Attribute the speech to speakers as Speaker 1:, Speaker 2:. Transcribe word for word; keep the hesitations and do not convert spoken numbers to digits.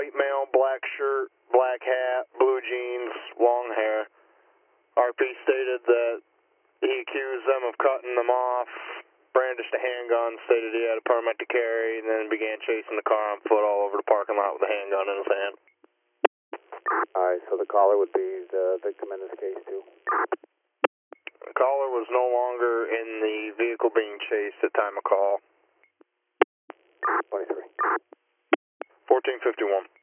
Speaker 1: white male, black shirt, black hat, blue jeans, long hair. R P stated that he accused them of cutting them off, brandished a handgun, stated he had a permit to carry, and then began chasing the car on foot all over the parking lot with a handgun in his hand.
Speaker 2: All right, so the caller would be the victim in this case, too?
Speaker 1: The caller was no longer in the vehicle being chased at time of call.
Speaker 2: twenty-three.
Speaker 1: fourteen fifty-one.